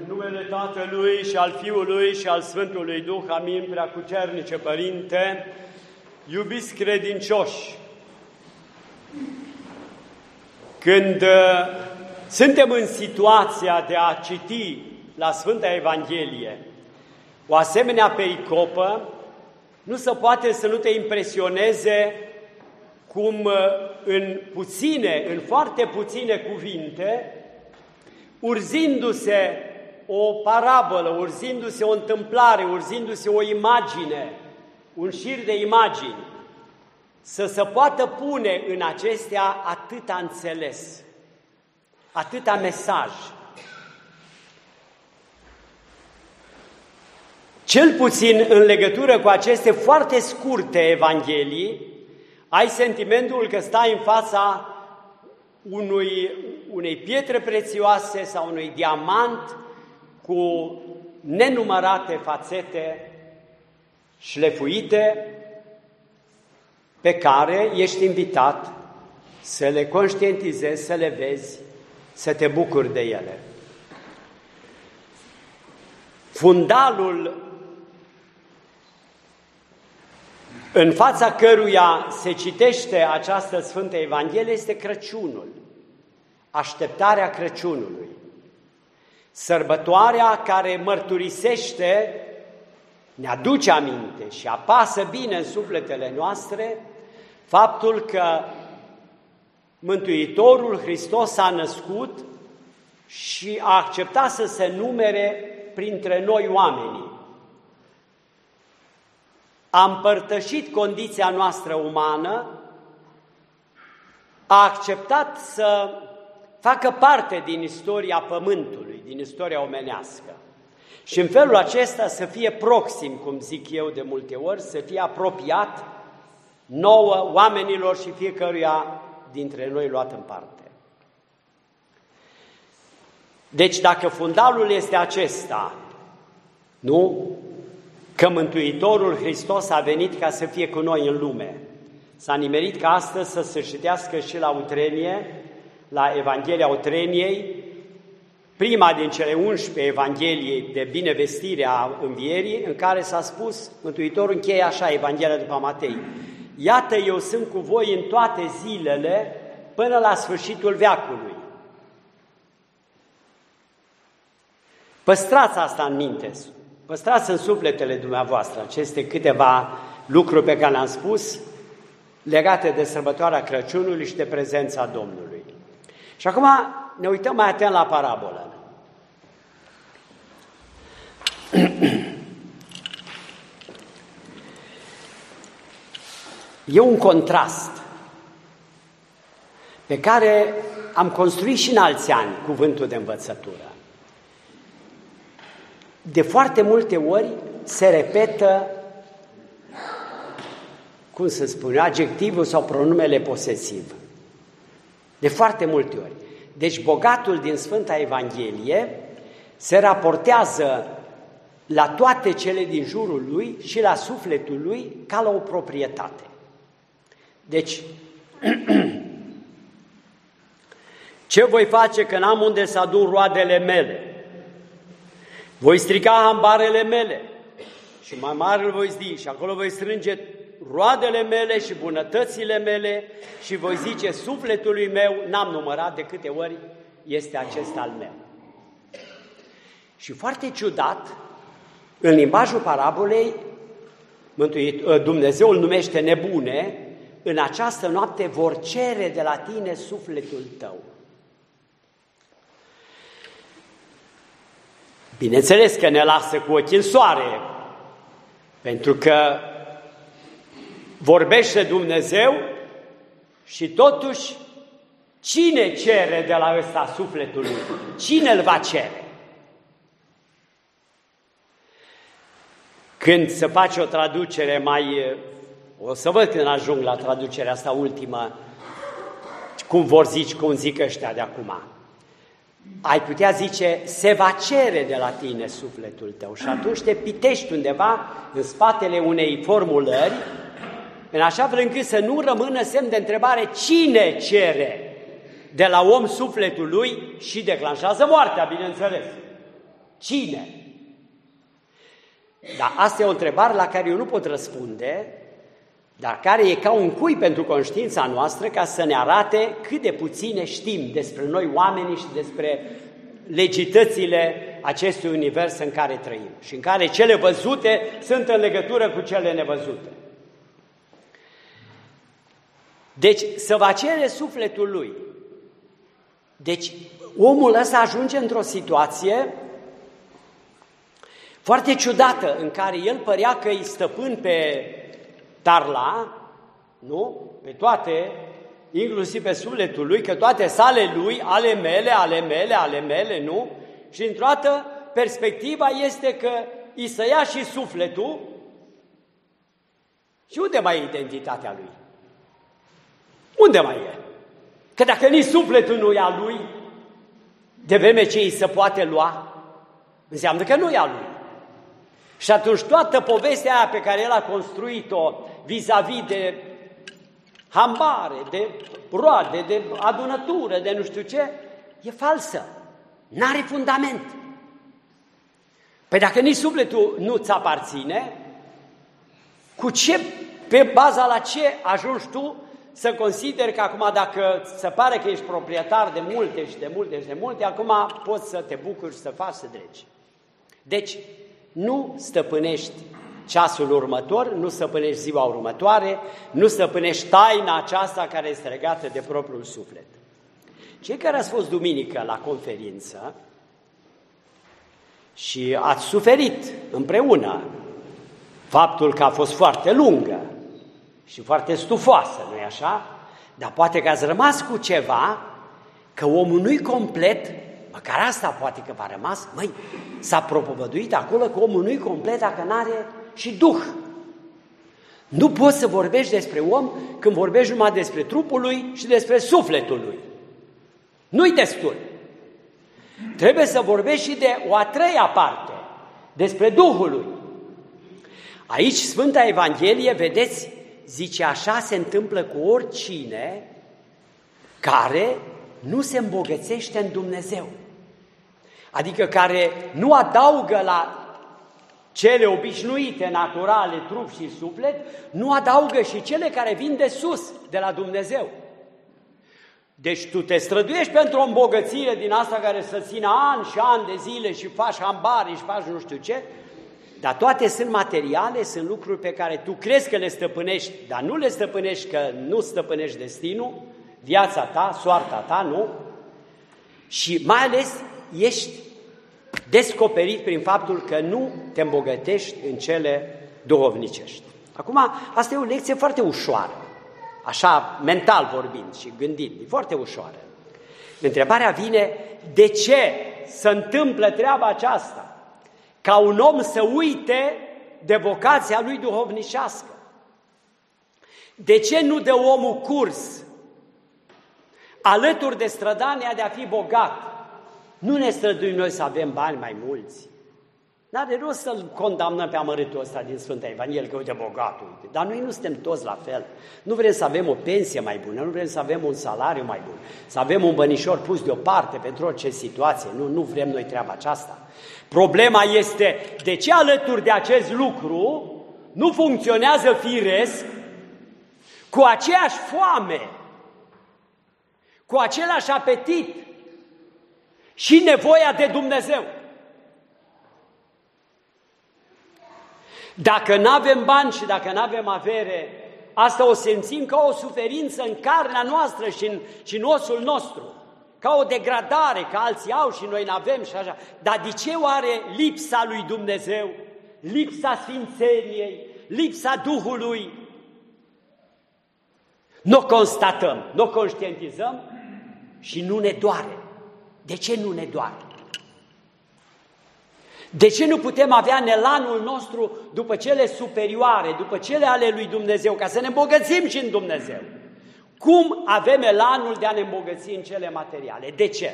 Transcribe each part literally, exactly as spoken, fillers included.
numele Tatălui și al Fiului și al Sfântului Duh, amin, Preacucernice Părinte, iubiți credincioși, când uh, suntem în situația de a citi la Sfânta Evanghelie o asemenea pericopă, nu se poate să nu te impresioneze cum uh, în puține, în foarte puține cuvinte, urzindu-se o parabolă, urzindu-se o întâmplare, urzindu-se o imagine, un șir de imagini, să se poată pune în acestea atâta înțeles, atâta mesaj. Cel puțin în legătură cu aceste foarte scurte evanghelii, ai sentimentul că stai în fața unui, unei pietre prețioase sau unui diamant cu nenumărate fațete șlefuite, pe care ești invitat să le conștientizezi, să le vezi, să te bucuri de ele. Fundalul în fața căruia se citește această Sfântă Evanghelie este Crăciunul, așteptarea Crăciunului, sărbătoarea care mărturisește, ne aduce aminte și apasă bine în sufletele noastre faptul că Mântuitorul Hristos s-a născut și a acceptat să se numere printre noi oamenii. A împărtășit condiția noastră umană, a acceptat să facă parte din istoria Pământului, din istoria omenească. Și în felul acesta să fie proxim, cum zic eu de multe ori, să fie apropiat nouă, oamenilor și fiecăruia dintre noi luat în parte. Deci dacă fundalul este acesta, nu? Că Mântuitorul Hristos a venit ca să fie cu noi în lume. S-a nimerit ca astăzi să se citească și la Utrenie, la Evanghelia Utreniei, prima din cele unsprezece Evanghelii de binevestire a învierii, în care s-a spus, Mântuitorul încheie așa Evanghelia după Matei: iată, eu sunt cu voi în toate zilele până la sfârșitul veacului. Păstrați asta în minte, păstrați în sufletele dumneavoastră aceste câteva lucruri pe care le-am spus legate de sărbătoarea Crăciunului și de prezența Domnului. Și acum ne uităm mai atent la parabolă. E un contrast pe care am construit și în alți ani cuvântul de învățătură. De foarte multe ori se repetă, cum să spun, adjectivul sau pronumele posesiv. De foarte multe ori. Deci bogatul din Sfânta Evanghelie se raportează la toate cele din jurul lui și la sufletul lui ca la o proprietate. Deci, ce voi face că n-am unde să adun roadele mele? Voi strica hambarele mele și mai mare îl voi zi și acolo voi strânge roadele mele și bunătățile mele și voi zice sufletului meu, n-am numărat de câte ori este acesta al meu. Și foarte ciudat, în limbajul parabolei, Dumnezeu îl numește nebune, în această noapte vor cere de la tine sufletul tău. Bineînțeles că ne lasă cu ochii în soare, pentru că vorbește Dumnezeu și totuși cine cere de la ăsta sufletul lui? Cine îl va cere? Când se face o traducere mai... O să văd când ajung la traducerea asta ultimă, cum vor zici, cum zic ăștia de acum. Ai putea zice, se va cere de la tine sufletul tău și atunci te pitești undeva în spatele unei formulări, în așa fel încât să nu rămână semn de întrebare cine cere de la om sufletul lui și declanșează moartea, bineînțeles. Cine? Dar asta e o întrebare la care eu nu pot răspunde, dar care e ca un cui pentru conștiința noastră ca să ne arate cât de puține știm despre noi oamenii și despre legitățile acestui univers în care trăim și în care cele văzute sunt în legătură cu cele nevăzute. Deci să va cere sufletul lui. Deci omul ăsta ajunge într-o situație foarte ciudată în care el părea că îi stăpân pe tarla, nu? Pe toate, inclusiv pe sufletul lui, că toate sale lui, ale mele, ale mele, ale mele, nu? Și într-o dată perspectiva este că îi să ia și sufletul și unde mai e identitatea lui? Unde mai e? Că dacă nici sufletul nu e a lui, de vreme ce îi se poate lua, înseamnă că nu e a lui. Și atunci toată povestea aia pe care el a construit-o vis-a-vis de hambare, de roade, de adunătură, de nu știu ce, e falsă. N-are fundament. Păi dacă nici sufletul nu-ți aparține, cu ce, pe baza la ce ajungi tu să consideri că acum dacă se pare că ești proprietar de multe și de multe și de multe, acum poți să te bucuri și să faci să dregi. Deci, nu stăpânești ceasul următor, nu stăpânești ziua următoare, nu stăpânești taina aceasta care este legată de propriul suflet. Cei care ați fost duminică la conferință și ați suferit împreună faptul că a fost foarte lungă și foarte stufoasă, nu-i așa? Dar poate că ați rămas cu ceva, că omul nu-i complet, măcar asta poate că v-a rămas, măi, s-a propovăduit acolo că omul nu-i complet dacă n-are și Duh. Nu poți să vorbești despre om când vorbești numai despre trupul lui și despre sufletul lui. Nu-i destul. Trebuie să vorbești și de o a treia parte, despre Duhul lui. Aici Sfânta Evanghelie, vedeți, zice așa se întâmplă cu oricine care nu se îmbogățește în Dumnezeu. Adică care nu adaugă la cele obișnuite, naturale, trup și suflet, nu adaugă și cele care vin de sus, de la Dumnezeu. Deci tu te străduiești pentru o îmbogățire din asta care să țină ani și ani de zile și faci hambari și faci nu știu ce, dar toate sunt materiale, sunt lucruri pe care tu crezi că le stăpânești, dar nu le stăpânești, că nu stăpânești destinul, viața ta, soarta ta, nu? Și mai ales ești descoperit prin faptul că nu te îmbogătești în cele duhovnicești. Acum, asta e o lecție foarte ușoară, așa mental vorbind și gândind, e foarte ușoară. Întrebarea vine, de ce se întâmplă treaba aceasta? Ca un om să uite de vocația lui duhovnicească. De ce nu dă omul curs alături de strădania de a fi bogat? Nu ne străduim noi să avem bani mai mulți. N-are rost să-l condamnăm pe amărâtul ăsta din Sfânta Evanghelie, că uite bogatul, uite. Dar noi nu suntem toți la fel. Nu vrem să avem o pensie mai bună, nu vrem să avem un salariu mai bun, să avem un bănișor pus deoparte pentru orice situație. Nu, nu vrem noi treaba aceasta. Problema este de ce alături de acest lucru nu funcționează firesc cu aceeași foame, cu același apetit și nevoia de Dumnezeu. Dacă nu avem bani și dacă nu avem avere, asta o simțim ca o suferință în carnea noastră și în, și în osul nostru, ca o degradare, că alții au și noi n-avem și așa. Dar de ce oare lipsa lui Dumnezeu, lipsa sfințeniei, lipsa Duhului? Nu o constatăm, nu o conștientizăm și nu ne doare. De ce nu ne doare? De ce nu putem avea în elanul nostru după cele superioare, după cele ale lui Dumnezeu, ca să ne îmbogățim și în Dumnezeu? Cum avem elanul de a ne îmbogăți în cele materiale? De ce?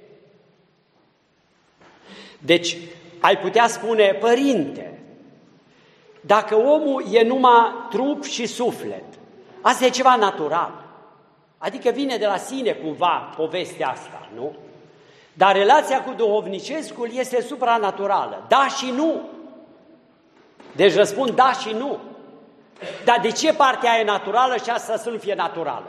Deci, ai putea spune, părinte, dacă omul e numai trup și suflet, asta e ceva natural. Adică vine de la sine cumva povestea asta, nu? Dar relația cu duhovnicescul este supranaturală. Da și nu. Deci răspund da și nu. Dar de ce partea e naturală și asta să nu fie naturală?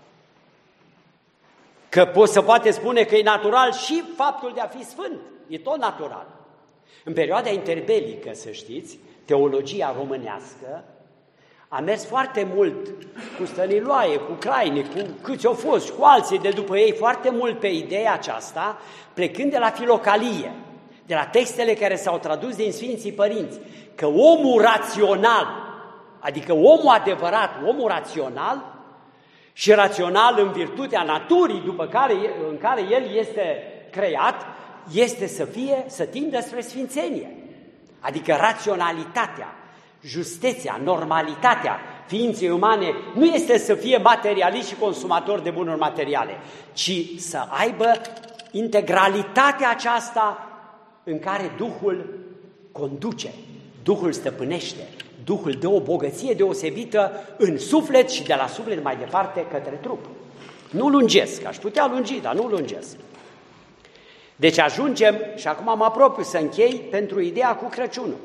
Că pot, se poate spune că e natural și faptul de a fi sfânt. E tot natural. În perioada interbelică, să știți, teologia românească a mers foarte mult cu Stăniloae, cu Craine, cu câți au fost, cu alții de după ei, foarte mult pe ideea aceasta, plecând de la filocalie, de la textele care s-au tradus din Sfinții Părinți, că omul rațional, adică omul adevărat, omul rațional, și rațional în virtutea naturii după care, în care el este creat, este să fie, să tindă spre sfințenie. Adică raționalitatea, justețea, normalitatea ființei umane nu este să fie materialist și consumator de bunuri materiale, ci să aibă integralitatea aceasta în care Duhul conduce, Duhul stăpânește, Duhul dă o bogăție deosebită în suflet și de la suflet mai departe către trup. Nu lungesc, aș putea lungi, dar nu lungesc. Deci ajungem, și acum mă apropiu să închei pentru ideea cu Crăciunul.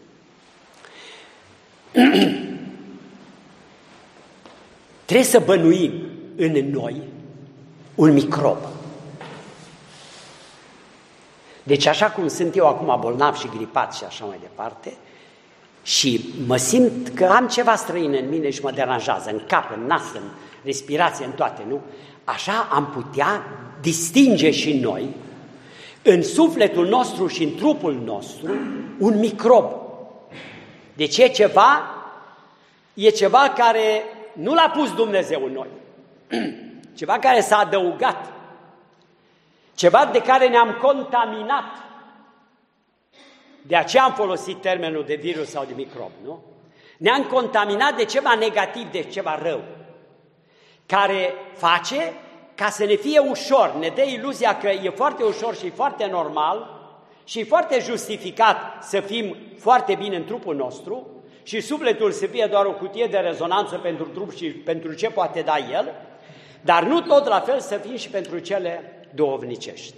Trebuie să bănuim în noi un microb. Deci așa cum sunt eu acum bolnav și gripat și așa mai departe, și mă simt că am ceva străin în mine și mă deranjează, în cap, în nas, în respirație, în toate, nu? Așa am putea distinge și noi, în sufletul nostru și în trupul nostru, un microb. Deci e ceva, e ceva care nu l-a pus Dumnezeu în noi, ceva care s-a adăugat, ceva de care ne-am contaminat. De aceea am folosit termenul de virus sau de microb, nu? Ne-am contaminat de ceva negativ, de ceva rău, care face ca să ne fie ușor, ne dă iluzia că e foarte ușor și foarte normal și e foarte justificat să fim foarte bine în trupul nostru și sufletul să fie doar o cutie de rezonanță pentru trup și pentru ce poate da el, dar nu tot la fel să fim și pentru cele duhovnicești.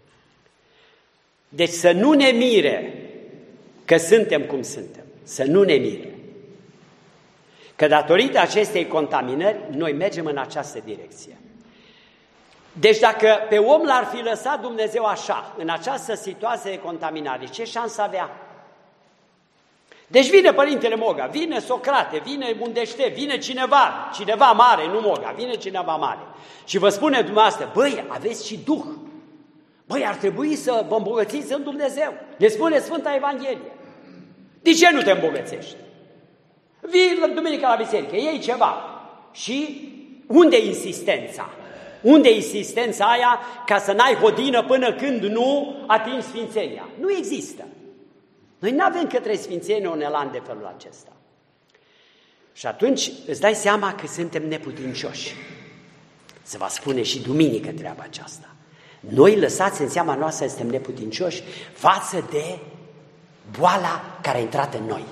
Deci să nu ne mire că suntem cum suntem, să nu ne mire. Că datorită acestei contaminări, noi mergem în această direcție. Deci dacă pe om l-ar fi lăsat Dumnezeu așa, în această situație de contaminare, ce șansă avea? Deci vine Părintele Moga, vine Socrate, vine Mundește, vine cineva, cineva mare, nu Moga, vine cineva mare. Și vă spune dumneavoastră, băi, aveți și Duh. Băi, ar trebui să vă îmbogățiți în Dumnezeu. Ne spune Sfânta Evanghelie. De ce nu te îmbogățești? Vii la duminica la biserică, iei ceva. Și unde e insistența? Unde e insistența aia ca să n-ai hodină până când nu atingi sfințenia? Nu există. Noi nu avem către sfințenie un elan de felul acesta. Și atunci îți dai seama că suntem neputincioși. Se va spune și duminică treaba aceasta. Noi, lăsați în seama noastră, suntem neputincioși față de boala care a intrat în noi.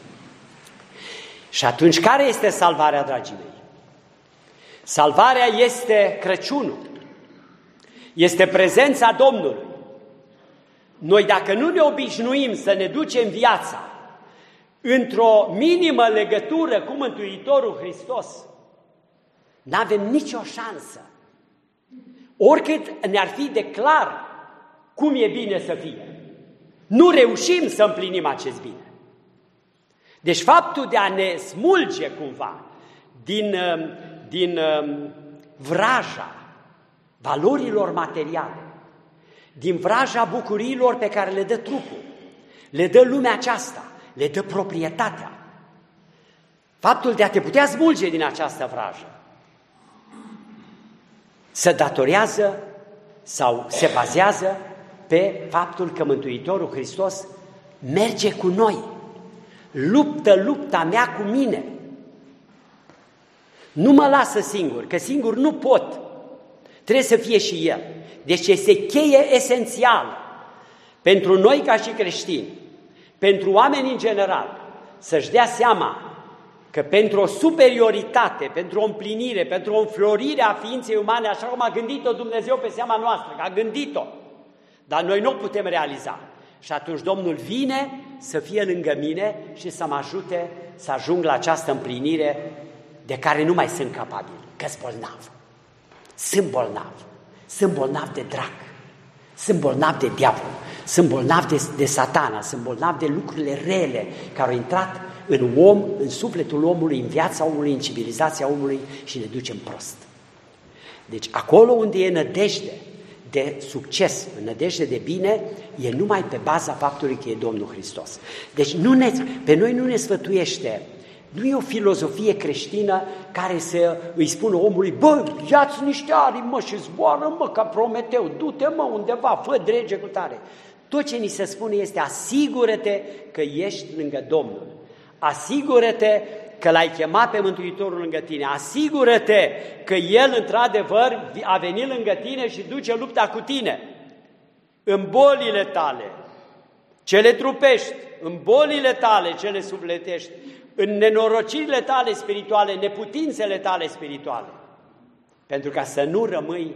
Și atunci, care este salvarea, dragii mei? Salvarea este Crăciunul, este prezența Domnului. Noi, dacă nu ne obișnuim să ne ducem viața într-o minimă legătură cu Mântuitorul Hristos, n-avem nicio șansă. Oricât ne-ar fi de clar cum e bine să fie, nu reușim să împlinim acest bine. Deci faptul de a ne smulge cumva din, din vraja valorilor materiale, din vraja bucuriilor pe care le dă trupul, le dă lumea aceasta, le dă proprietatea. Faptul de a te putea smulge din această vrajă se datorează sau se bazează pe faptul că Mântuitorul Hristos merge cu noi, luptă lupta mea cu mine. Nu mă lasă singur, că singur nu pot, trebuie să fie și El. Deci este cheie esențială pentru noi ca și creștini, pentru oameni în general, să-și dea seama că pentru o superioritate, pentru o împlinire, pentru o înflorire a ființei umane, așa cum a gândit-o Dumnezeu pe seama noastră, că a gândit-o, Dar noi nu o putem realiza. Și atunci Domnul vine să fie lângă mine și să mă ajute să ajung la această împlinire de care nu mai sunt capabil, că-s bolnav. Sunt bolnav. Sunt bolnav de drac. Sunt bolnav de diavol. Sunt bolnav de, de satana. Sunt bolnav de lucrurile rele care au intrat în om, în sufletul omului, în viața omului, în civilizația omului și ne ducem prost. Deci acolo unde e nădejde de succes, nădejde de bine, e numai pe baza faptului că e Domnul Hristos. Deci nu ne, pe noi nu ne sfătuiește, nu e o filozofie creștină care să îi spună omului, bă, ia-ți niște aripi, mă, și zboară, mă, ca Prometeu, du-te, mă, undeva, fă drege cu tare. Tot ce ni se spune este asigură-te că ești lângă Domnul. Asigură-te că l-ai chemat pe Mântuitorul lângă tine. Asigură-te că El, într-adevăr, a venit lângă tine și duce lupta cu tine. În bolile tale, cele trupești, în bolile tale, cele sufletești, în nenorocirile tale spirituale, neputințele tale spirituale. Pentru ca să nu rămâi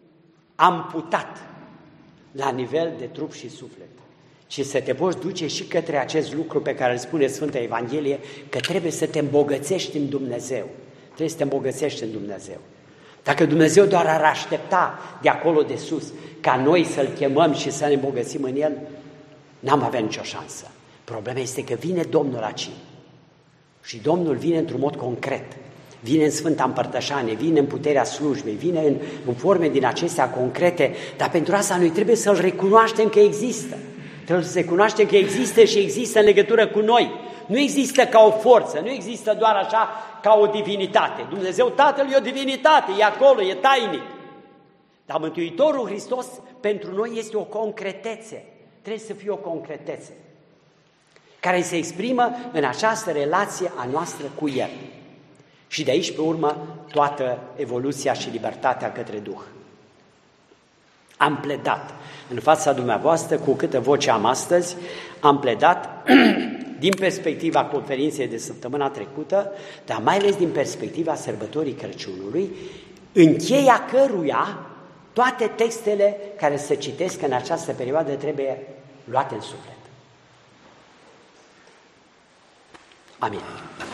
amputat la nivel de trup și suflet, ci să te poți duce și către acest lucru pe care îl spune Sfânta Evanghelie, că trebuie să te îmbogățești în Dumnezeu. Trebuie să te îmbogățești în Dumnezeu. Dacă Dumnezeu doar ar aștepta de acolo de sus ca noi să-L chemăm și să ne îmbogățim în El, n-am avea nicio șansă. Problema este că vine Domnul aici. Și Domnul vine într-un mod concret. Vine în Sfânta Împărtășanie, vine în puterea slujbei, vine în, în forme din acestea concrete, dar pentru asta noi trebuie să-L recunoaștem că există. Trebuie să recunoaștem că există și există în legătură cu noi. Nu există ca o forță, nu există doar așa ca o divinitate. Dumnezeu Tatăl e o divinitate, e acolo, e tainic. Dar Mântuitorul Hristos pentru noi este o concretețe. Trebuie să fie o concretețe care se exprimă în această relație a noastră cu El. Și de aici pe urmă toată evoluția și libertatea către Duh. Am pledat în fața dumneavoastră, cu câtă voce am astăzi, am pledat din perspectiva conferinței de săptămâna trecută, dar mai ales din perspectiva sărbătorii Crăciunului, în cheia căruia toate textele care se citesc în această perioadă trebuie luate în suflet. Amin.